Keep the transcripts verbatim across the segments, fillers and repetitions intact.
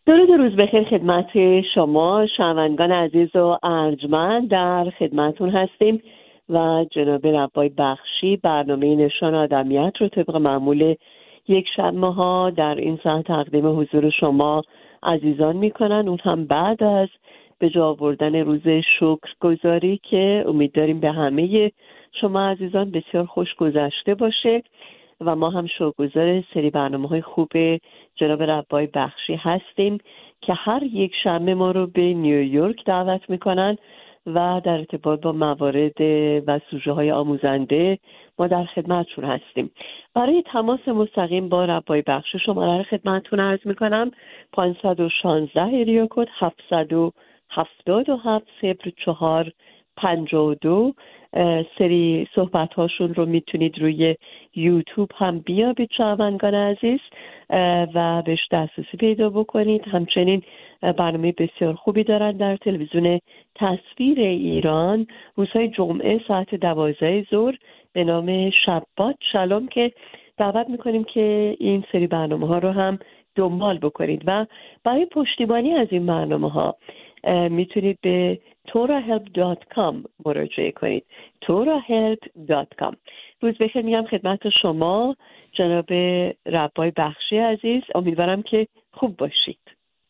درود و روز بخیر خدمت شما شنوندگان عزیز و ارجمند. در خدمتون هستیم و جناب ربای بخشی برنامه نشان آدمیت رو طبق معمول یک شنبه ها در این ساعت تقدیم حضور شما عزیزان میکنن، اون هم بعد از به جا آوردن روز شکرگزاری که امید داریم به همه شما عزیزان بسیار خوش گذشته باشه و ما هم شکرگزار سری برنامه‌های خوب جناب ربای بخشی هستیم که هر یک شنبه ما رو به نیویورک دعوت میکنن و در ارتباط با موارد و سوژه‌های آموزنده ما در خدمتشون هستیم. برای تماس مستقیم با ربای بخشی شماره رو خدمتتون عرض میکنم: پانصد و شانزده ایریا کد هفتصد و هفتاد و هفت صفر چهار پنجاه و دو. سری صحبت هاشون رو میتونید روی یوتیوب هم بیابید شنوندگان عزیز و بهش دسترسی پیدا بکنید. همچنین برنامه بسیار خوبی دارن در تلویزیون تصویر ایران روزهای جمعه ساعت دوازده ظهر به نام شبات شلوم که دعوت میکنیم که این سری برنامه ها رو هم دنبال بکنید و برای پشتیبانی از این برنامه ها میتونید به تورا هلپ دات کام مراجعه کنید. تورا هلپ دات کام. روز بخیر میگم خدمت شما جناب ربای بخشی عزیز، امیدوارم که خوب باشید.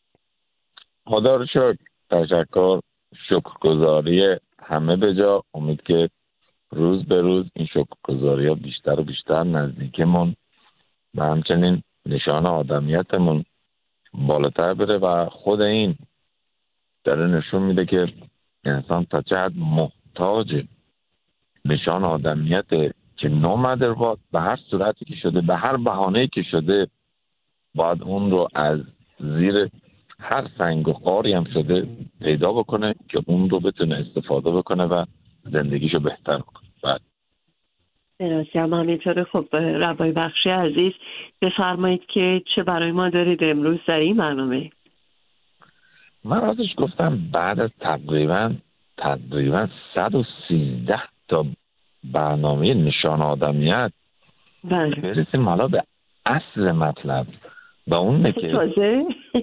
خدا رو شکر، تشکر، شکرگزاری همه به جا. امید که روز به روز این شکرگزاری ها بیشتر و بیشتر نزدیکمون و همچنین نشان آدمیتمون بالاتر بره و خود این داره نشون میده که انسان تا چه حد محتاج نشان آدمیت که نو مدر وات به هر صورتی که شده، به هر بهانه‌ای که شده، باید اون رو از زیر هر سنگ و خاری هم شده پیدا بکنه که اون رو بتونه استفاده بکنه و زندگیشو بهتر کنه. بعد درسته هم همینطور. خب ربای بخشی عزیز بفرمایید که چه برای ما دارید امروز در این برنامه؟ من راستش گفتم بعد از تقریبا تقریبا صد و سیزده تا برنامه نشان آدمیت بله برسیم حالا به اصل مطلب و اون که تازه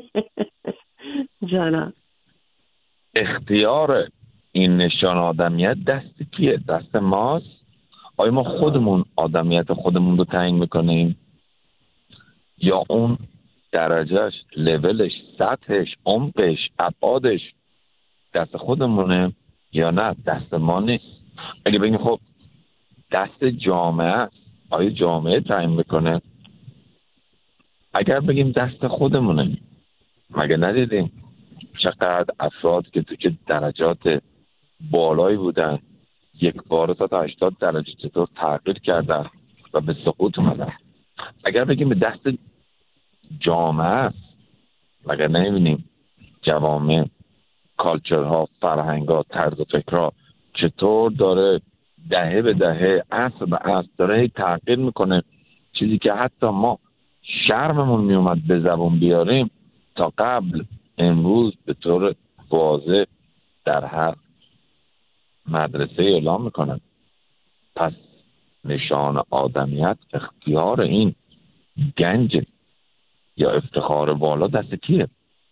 جانم اختیار این نشان آدمیت دست کیه؟ دست ماست؟ آیا ما خودمون آدمیت خودمون رو تعیین میکنیم یا اون درجهش، لولش، سطحش، عمقش، ابعادش دست خودمونه یا نه دست ما نیست؟ اگه بگیم خب دست جامعه است، آیا جامعه تعیین میکنه؟ اگر بگیم دست خودمونه، مگه ندیدیم چقدر افراد که تو که درجات بالایی بودن یک بار تا هشتاد درجه چطور تغییر کردن و به سقوط اومدن؟ اگر بگیم به دست جامعه است، مگر نمیبینیم جوامع، کالچرها، فرهنگها، طرز فکرها چطور داره دهه به دهه، عصر به عصر داره هی تغییر میکنه؟ چیزی که حتی ما شرممون میومد به زبون بیاریم تا قبل امروز به طور واضح در هر مدرسه اعلام میکنن. پس نشان آدمیت، اختیار این گنج یا افتخار بالا دست کیه؟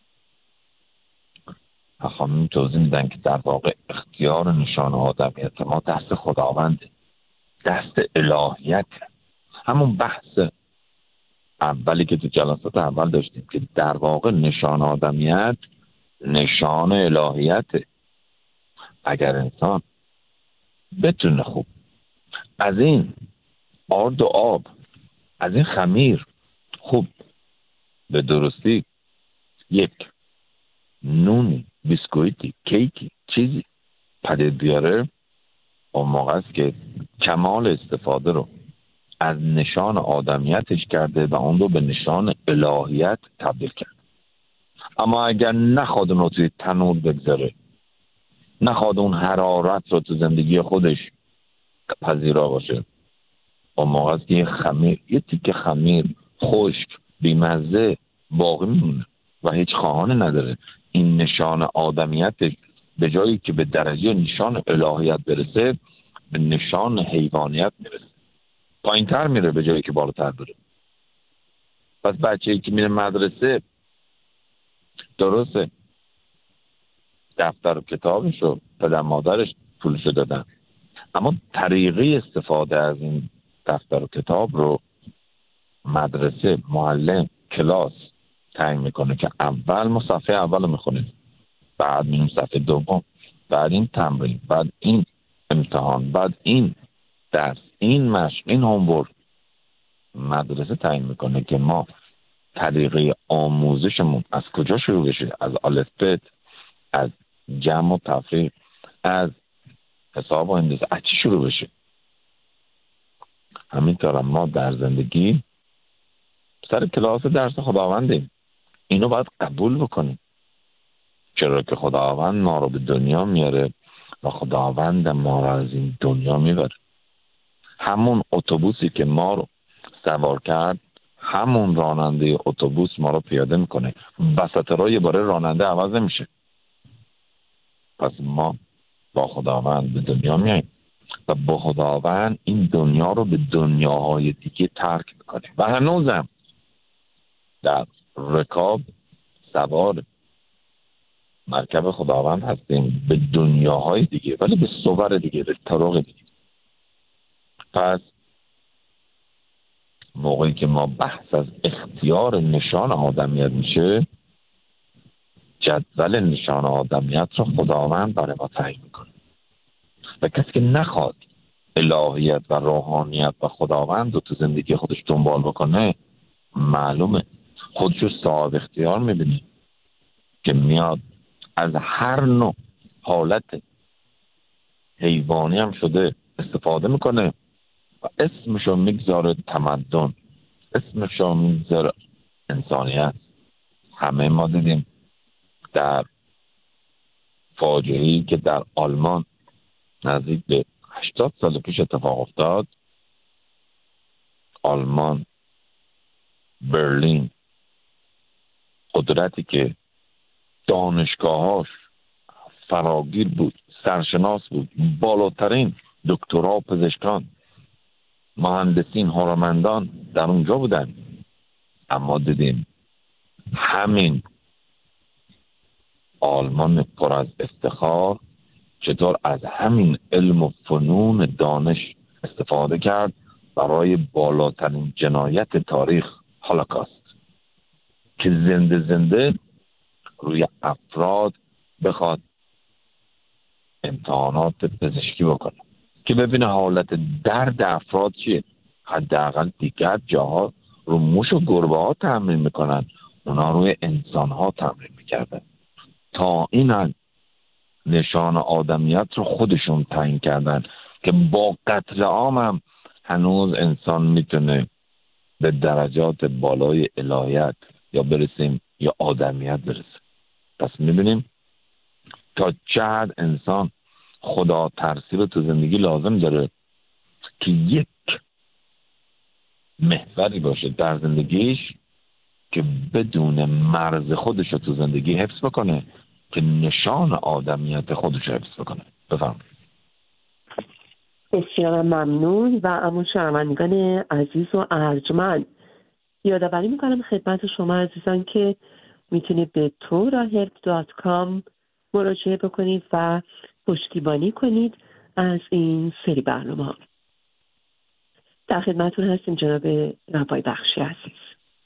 خانم توضیح میدن که در واقع اختیار نشان آدمیت ما دست خداونده، دست الهیت. همون بحث اولی که تو جلسات اول داشتیم که در واقع نشان آدمیت نشان الهیته. اگر انسان بتونه خوب از این آرد و آب، از این خمیر خوب به درستی یک نونی، بیسکویتی، کیکی، چیزی پدید بیاره، اون موقع است که کمال استفاده رو از نشان آدمیتش کرده و اون رو به نشان الهیت تبدیل کرده. اما اگر نخواد اون رو توی تنور بگذاره، نخواد اون حرارت رو تو زندگی خودش پذیرا باشه، اون موقع است که یه خمیر، یه تیکه خمیر خشک بیمزه باقی میمونه و هیچ خواهان نداره. این نشان آدمیتش به جایی که به درجه نشان الهیت برسه، به نشان حیوانیت میرسه، پایین تر میره به جایی که بالاتر بره. پس بچه‌ای که میره مدرسه درسته دفتر و کتابش رو پدر مادرش پولشو دادن، اما طریقه استفاده از این دفتر و کتاب رو مدرسه، معلم، کلاس تعیین میکنه که اول ما صفحه اول رو میخونیم، بعد میریم صفحه دوم، بعد این تمرین، بعد این امتحان، بعد این درس، این مشق، این هومورک. مدرسه تعیین میکنه که ما طریقه آموزشمون از کجا شروع بشه، از الف ب، از جمع و تفریق، از حساب و هندسه، از چی شروع بشه. همینطور ما در زندگی سر کلاس درس خداوندیم، اینو باید قبول بکنیم، چرا که خداوند ما رو به دنیا میاره و خداوند ما رو از این دنیا میبره. همون اتوبوسی که ما رو سوار کرد، همون راننده اتوبوس ما رو پیاده میکنه. وسط راه یه باره راننده عوض میشه. پس ما با خداوند به دنیا میاییم و با خداوند این دنیا رو به دنیاهای دیگه ترک میکنه و هنوزم در رکاب سوار مرکب خداوند هستیم به دنیاهای دیگه، ولی به صور دیگه، به طرق دیگه. پس موقعی که ما بحث از اختیار نشان آدمیت میشه، جدول نشان آدمیت رو خداوند برای ما تعیین میکنه و کسی که نخواد الهیت و روحانیت و خداوند رو تو زندگی خودش دنبال بکنه، معلومه خودشو صاحب اختیار میبینه که میاد از هر نوع حالت حیوانی هم شده استفاده میکنه و اسمشو میگذاره تمدن، اسمشو میگذاره انسانیت. همه ما دیدیم در فاجعه‌ای که در آلمان نزدیک به هشتاد سال پیش اتفاق افتاد، آلمان، برلین، قدرتی که دانشگاهاش فراگیر بود، سرشناس بود، بالاترین دکترا، پزشکان، مهندسین، هنرمندان در اونجا بودن، اما دیدیم همین آلمان پر از افتخار چطور از همین علم و فنون دانش استفاده کرد برای بالاترین جنایت تاریخ، هولوکاست، که زنده زنده روی افراد بخواد امتحانات پزشکی بکنه که ببینه حالت درد افراد چیه. حداقل دیگر جاها رو موش و گربه ها تمرین میکنن، اونا روی انسان ها تمرین میکردن. تا این نشان آدمیت رو خودشون تعیین کردن که با قتل عام هم هنوز انسان میتونه به درجات بالای الهیت یا برسیم یا آدمیت برسه. پس میبینیم تا چه حد انسان خدا ترسی رو تو زندگی لازم داره که یک محوری باشه در زندگیش که بدون مرز خودش رو تو زندگی حفظ بکنه، که نشان آدمیت خودش رو حفظ بکنه. بفهم. بسیار ممنون. و اما شنوندگان عزیز و ارجمند، یادآوری میکنم خدمت شما عزیزان که میتونید به تورا هلپ دات کام مراجعه بکنید و پشتیبانی کنید از این سری برنامه ها. در خدمتتون هستیم جناب ربای بخشی عزیز.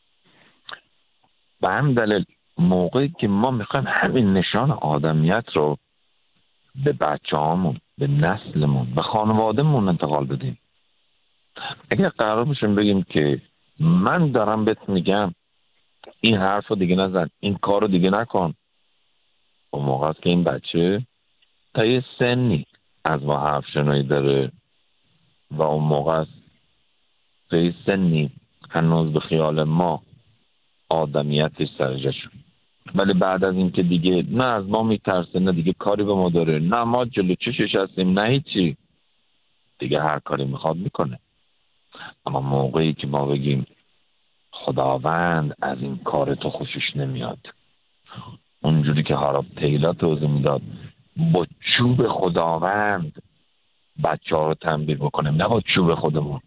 به هم دلیل موقعی که ما میخوایم همین نشان آدمیت رو به بچه هامون، به نسلمون، به خانوادهمون انتقال بدیم، اگر قرار بشیم بگیم که من دارم بهت میگم این حرف رو دیگه نزن، این کار رو دیگه نکن، اون موقع است که این بچه تا یه سنی از ما حرف شنایی داره و اون موقع است تا یه سنی هنوز به خیال ما آدمیتش سرجه شد. ولی بعد از این که دیگه نه از ما میترسه، نه دیگه کاری به ما داره، نه ما جلو چشش هستیم، نه هیچی، دیگه هر کاری میخواد میکنه. اما موقعی که ما بگیم خداوند از این کار تو خوشش نمیاد، اونجوری که حالا پیلا توضیح میداد، با چوب خداوند بچه ها رو تنبیه بکنیم، نه با چوب خودمون.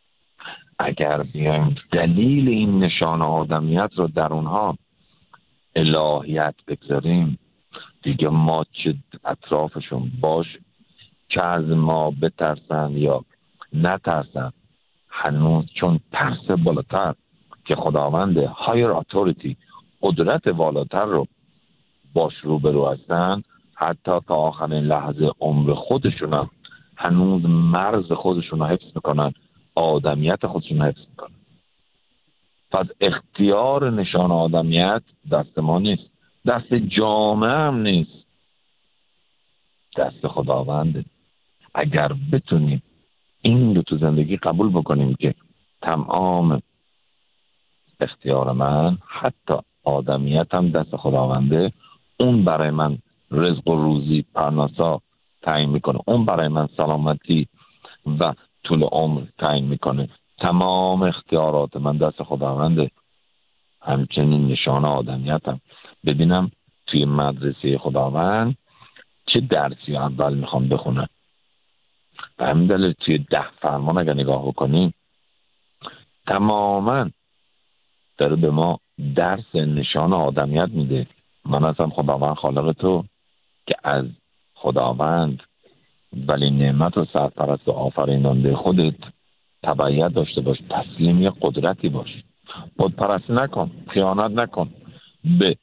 اگر بیایم دلیل این نشان آدمیت رو در اونها الهیت بگذاریم دیگه ما چه اطرافشون باش چه از ما بترسن یا نترسن، هنوز چون ترس بالاتر که خداوند هایر اتوریتی قدرت بالاتر رو باش روبرو هستن، حتی تا آخرین لحظه عمر خودشون هم هنوز مرز خودشون رو حفظ میکنن، آدمیت خودشون رو حفظ میکنن. پس اختیار نشان آدمیت دست ما نیست، دست جامعه هم نیست، دست خداونده. اگر بتونیم این رو تو زندگی قبول بکنیم که تمام اختیار من، حتی آدمیت هم دست خداونده، اون برای من رزق و روزی پرناسا تعیین میکنه، اون برای من سلامتی و طول عمر تعیین میکنه، تمام اختیارات من دست خداونده. همچنین نشان آدمیتم ببینم توی مدرسه خداوند چه درسی اول میخوام بخونم. به همین دلیل توی ده فرمان اگر نگاه بکنیم تماما داره به ما درس نشان آدمیت میده. من هستم خداوند خالق تو که از خداوند ولی نعمت و سرپرست و آفریننده خودت تبعیت داشته باش، تسلیم یه قدرتی باش، بتپرستی نکن، خیانت نکن، به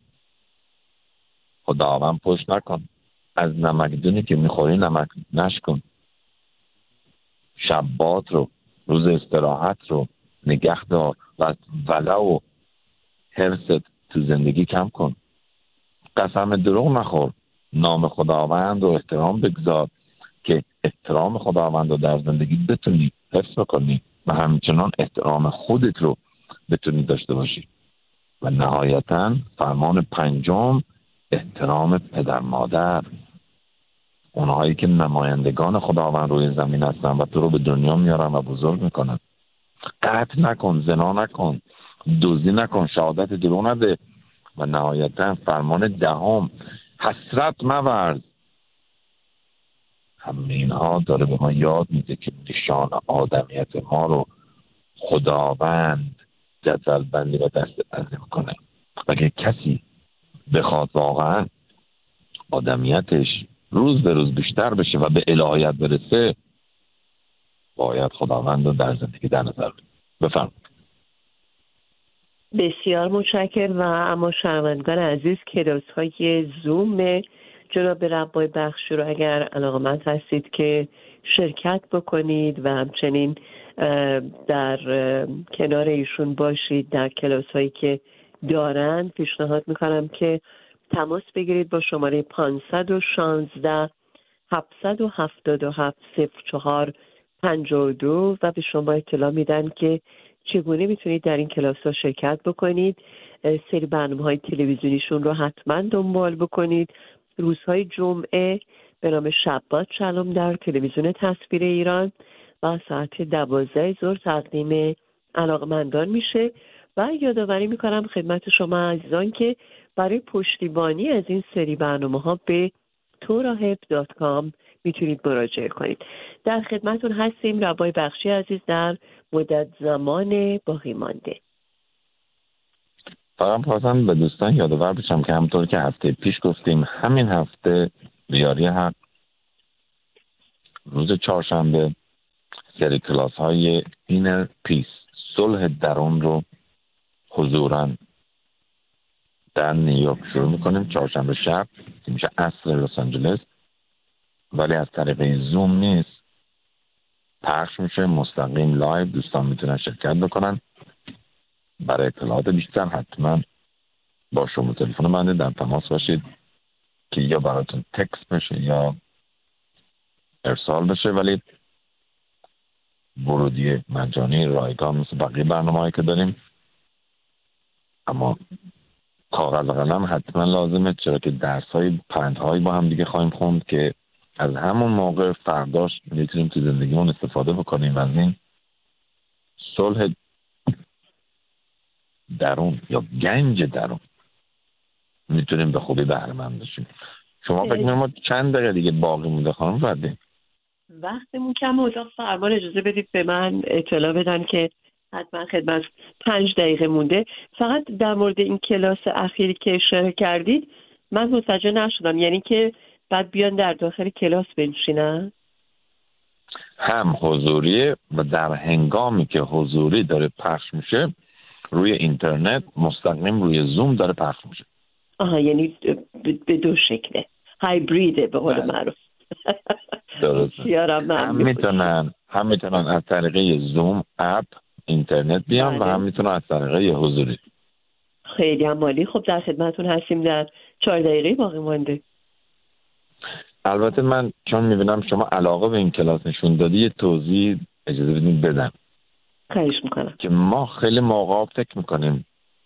خداوند پشت نکن، از نمکدونی که میخوری نمک نشکن، شبات رو، روز استراحت رو نگه دار و ولع و حرصت تو زندگی کم کن، قسم دروغ نخور، نام خداوند رو احترام بگذار که احترام خداوند رو در زندگی بتونی حفظ کنی و همچنان احترام خودت رو بتونی داشته باشی. و نهایتاً فرمان پنجم احترام پدر مادر، اونهایی که نمایندگان خداوند روی زمین هستن و تو رو به دنیا میارن و بزرگ میکنن. قتل نکن، زنا نکن، دزدی نکن، شهادت دروغ نده. و نهایتاً فرمان دهم حسرت مورز. همه اینها داره به ما یاد میده که نشان آدمیت ما رو خداوند جدول بندی و دست بندی میکنه. اگه کسی بخواد واقعا آدمیتش روز به روز بیشتر بشه و به الهیت برسه، باید خداوند رو در زندگی در نظر بفرمایید. بسیار متشکرم. و اما شنوندگان عزیز، کلاس های زوم جناب ربای بخشی رو اگر علاقمند هستید که شرکت بکنید و همچنین در کنار ایشون باشید در کلاس هایی که دارن، پیشنهاد میکنم که تماس بگیرید با شماره پانصد و شانزده هفتصد و هفتاد و هفت صفر چهار پنجاه و دو و به شما اطلاع میدن که چگونه میتونید در این کلاس ها شرکت بکنید. سری برنامه های تلویزیونیشون رو حتما دنبال بکنید. روزهای جمعه به نام شبات شلوم در تلویزیون تصویر ایران و ساعت دوازده ظهر تقدیم علاقمندان میشه. و یادآوری میکنم خدمت شما عزیزان که برای پشتیبانی از این سری برنامه ها به توراهب دات کام میتونید مراجعه کنید. در خدمتون هستیم ربای بخشی عزیز در مدت زمان باقی مانده. فقط خواستم به دوستان یادآور بشم که همونطور که هفته پیش گفتیم همین هفته بیاری حق روز چهارشنبه سری کلاس های اینر پیس، صلح درون رو حضوراً در نیویورک شروع میکنیم. چهارشنبه شب که میشه عصر لس آنجلس، ولی از طریق زوم نیست، پخش میشه مستقیم لایو، دوستان میتونن شرکت بکنن. برای اطلاعات بیشتر حتما با شما تلفن بنده در تماس باشید که یا براتون تکست بشه یا ارسال بشه، ولی ورودی مجانی رایگان مثل بقیه برنامه‌هایی که داریم. اما کاغذ قلم حتما لازمه، چرا که درس‌های پندهایی با هم دیگه خواهیم خوند که از همون موقع فرداش میتونیم تو زندگیمون استفاده بکنیم و از این صلح درون یا گنج درون میتونیم به خوبی بهره مند بشیم. شما فکر می‌کنم ما چند دقیقه دیگه باقی مونده خانم فردین؟ وقتمون کم، اتاق فرمان اجازه بدید به من اطلاع بدن که حتما خدمت. پنج دقیقه مونده. فقط در مورد این کلاس اخیری که اشاره کردید من متوجه نشدم، یعنی که بعد بیان در داخل کلاس بنشینن؟ هم حضوریه و در هنگامی که حضوری داره پخش میشه روی اینترنت مستقیم روی زوم داره پخش میشه. آها، یعنی به دو شکله، هایبریده به قول معروف. درسته. هم میتونن هم میتونن از طریق زوم اپ اینترنت بیان بله. و هم میتونن از طریق حضوری. خیلی هم عالی. خب در خدمتتون هستیم. در چهار دقیقه باقی مونده. البته من چون میبینم شما علاقه به این کلاس نشون دادی یه توضیح اجازه بدین بدم. خواهش میکنم. که ما خیلی موقع فکر میکنیم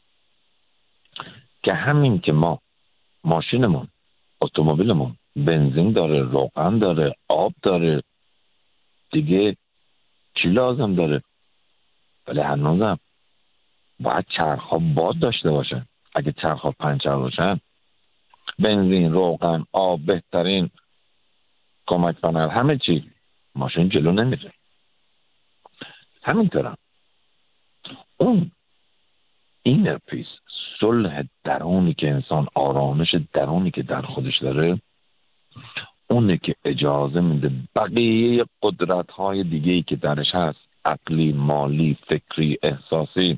که همین که ما ماشینمون، اتومبیلمون بنزین داره، روغن داره، آب داره، دیگه چی لازم داره؟ ولی هنوزم باید چرخ‌ها باد داشته باشن. اگه چرخ‌ها پنچر باشن بنزین، روغن، آب، بهترین کمک پنل، همه چی، ماشین جلو نمیره. همینطورم اون اینر پیس، صلح درونی که انسان، آرامش درونی که در خودش داره، اونه که اجازه میده بقیه قدرت‌های دیگه‌ای که درش هست، عقلی، مالی، فکری، احساسی،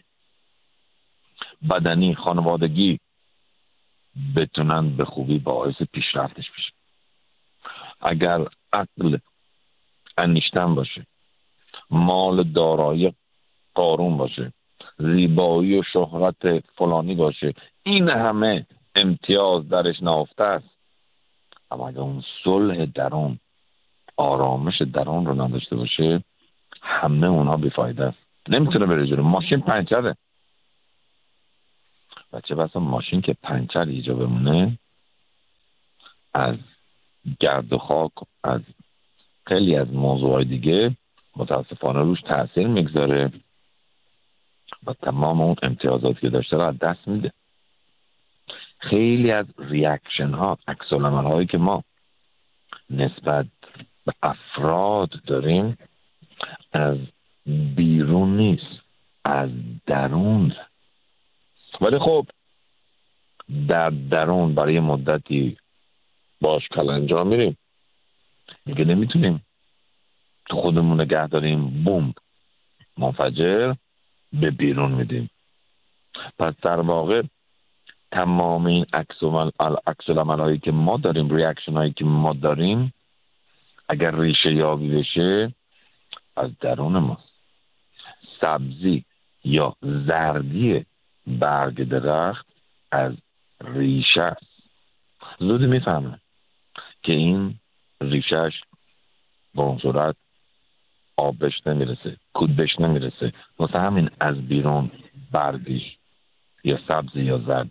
بدنی، خانوادگی، بتونن به خوبی باعث پیشرفتش بشه. اگر عقل انیشتن باشه، مال دارایی قارون باشه، زیبایی و شهرت فلانی باشه، این همه امتیاز درش نهفته است، اما اگر اون صلح درون، آرامش درون رو نداشته باشه، همه اونها بیفایده است. نمیتونه بره جلو. ماشین پنچره. و چه بسا ماشین که پنچر اینجا بمونه، از گرد و خاک، از خیلی از موضوعات دیگه متاسفانه روش تأثیر میگذاره و تمام اون امتیازاتی که داشته رو از دست میده. خیلی از ریاکشن ها، عکس العمل هایی که ما نسبت به افراد داریم از بیرون نیست، از درون. ولی خب در درون برای مدتی باش کلنجا میریم، دیگه نمیتونیم تو خودمون نگه داریم، بوم منفجر به بیرون میدیم. پس در واقع تمام این عکس العمل هایی که ما داریم، ریاکشن هایی که ما داریم، اگر ریشه یابی بشه از درون ماست. سبزی یا زردی برگ درخت از ریشه است. زود میفهمه که این ریشهش با اون صورت آب بهش نمیرسه، کود بهش نمیرسه، واسه همین از بیرون برگش یا سبزی یا زرد.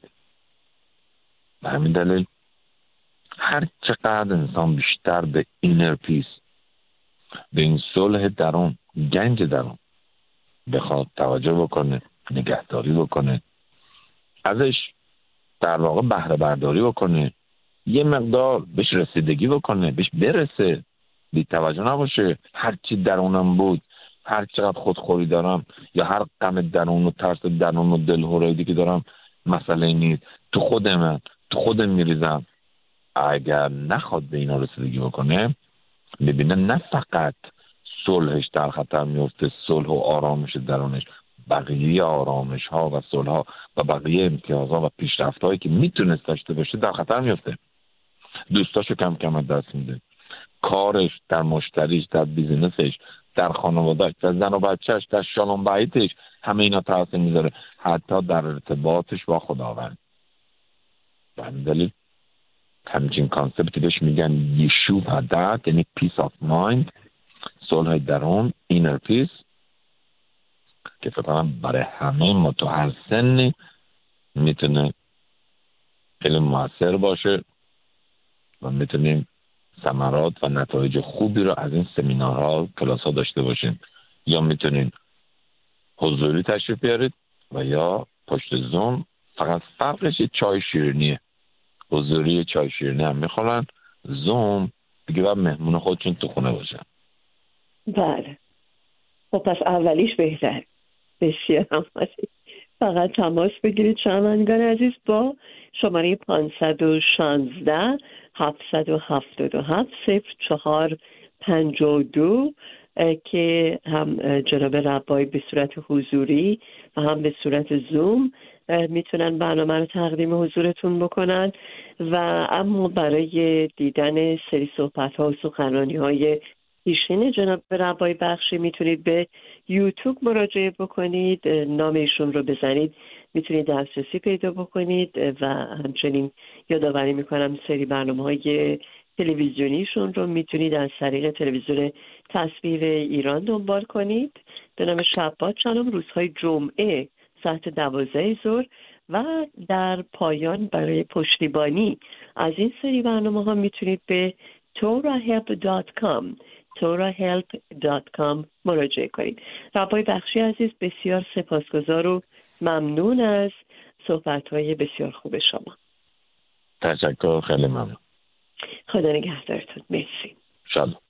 به همین دلیل هر چقدر انسان بیشتر به اینر پیس، به این صلح درون، گنج درون بخواد توجه بکنه، نگهداری بکنه، ازش در واقع بهره برداری بکنه، یه مقدار بهش رسیدگی بکنه، بهش برسه، بی توجه نباشه هر چی درونم بود، هر چقدر خودخوری دارم یا هر غم درون و ترس درون و دلهوریدی که دارم مسئله نیست، تو خود من تو خودم میریزم. اگر نخواد به اینا رسیدگی بکنه، میبینه نه فقط صلحش در خطر میفته، صلح و آرامش درونش، بقیه آرامش ها و صلح ها و بقیه امتیازها و پیشرفت هایی که میتونست داشته باشه در خطر میفته. دوستاشو کم کم از دست میده، کارش، در مشتریش، در بیزینسش، در خانوادهش، در زن و بچهش، در شالون بایتش، همه اینا تاثیر میذاره، حتی در ارتباطش با خداوند. به همین دلیل همچین کانسپتی بهش میگن یشوع هدت، یعنی پیس آف مایند، صلح درون، اینر پیس، که فکر کنم برای همه ما تو هر سنی میتونه خیلی موثر باشه و میتونیم ثمرات و نتایج خوبی رو از این سمینارها، کلاس‌ها داشته باشیم. یا میتونین حضوری تشریف بیارید و یا پشت زوم. فقط فرقش یه چای شیرینیه. حضوری چای شیرینی هم میخورن، زوم دیگه باید مهمون خودشون تو خونه باشن. بله. خب پس اولیش بهتر. بسیار عالی. فقط تماس بگیرید شنوندگان عزیز با شماره پانصد و شانزده هفتصد و هفتاد و هفت صفر چهار پنجاه و دو که هم جناب ربایی به صورت حضوری و هم به صورت زوم میتونن برنامه رو تقدیم حضورتون بکنن. و اما برای دیدن سری صحبت ها و سخنرانی های پیشین جناب ربایی بخشی میتونید به یوتیوب مراجعه بکنید، نام ایشون رو بزنید میتونید دسترسی پیدا بکنید. و همچنین یادآوری میکنم سری برنامه های تلویزیونیشون رو میتونید از طریق تلویزیون تصویر ایران دنبال کنید به نام شبات شنم روزهای جمعه ساعت دوازده ظهر. و در پایان برای پشتیبانی از این سری برنامه ها میتونید به تورا هلپ دات کام تورا هلپ دات کام مراجعه کنید. ربای بخشی عزیز بسیار سپاسگزار و ممنون از صحبت‌های بسیار خوب شما. تشکر، خیلی ممنون. خدا نگهدارتون. مرسی. شاد